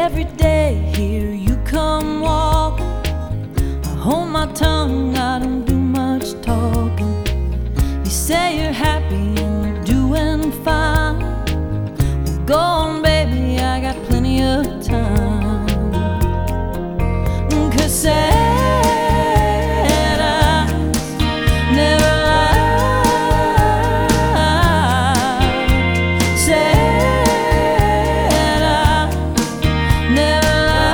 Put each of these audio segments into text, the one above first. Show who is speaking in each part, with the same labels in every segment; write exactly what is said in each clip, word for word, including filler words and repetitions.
Speaker 1: every day here you come walking. I hold my tongue, I don't do much talking. You say you're happy and you're doing fine. Well, go on, baby, I got plenty of time. 'Cause sad eyes never lie. Sad eyes never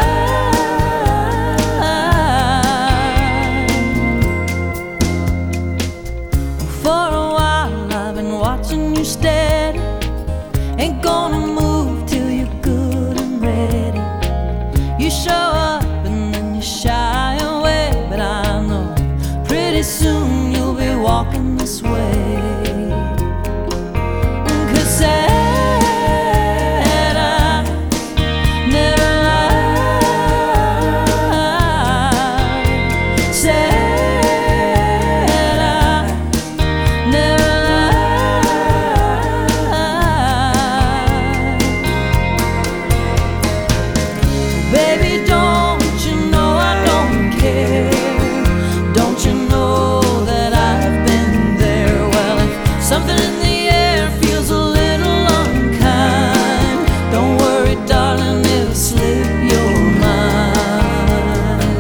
Speaker 1: lie. For a while I've been watching you steady. Ain't gonna move till you're good and ready. You show up shy away, but I know pretty soon you'll be walking this way. 'Cause sad eyes never lie. Sad eyes never lie. Baby, don't something in the air feels a little unkind. Don't worry, darling, it'll slip your mind.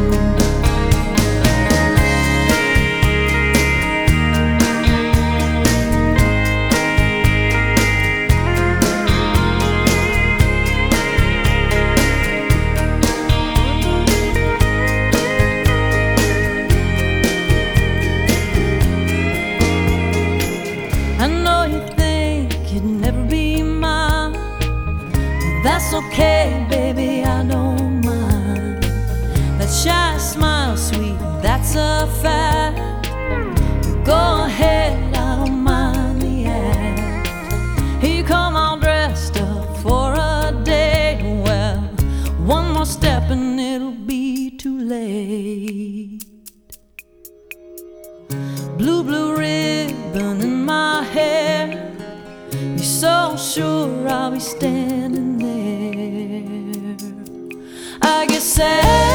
Speaker 1: I know you think you'd never be mine. Well, that's okay, baby, I don't mind. That shy smile, sweet, that's a fact. Go ahead, I don't mind the act. Here you come all dressed up for a date. Well, one more step and it'll be too late. Blue, blue ribbon in my hair. You're so sure I'll be standing there. I get sad.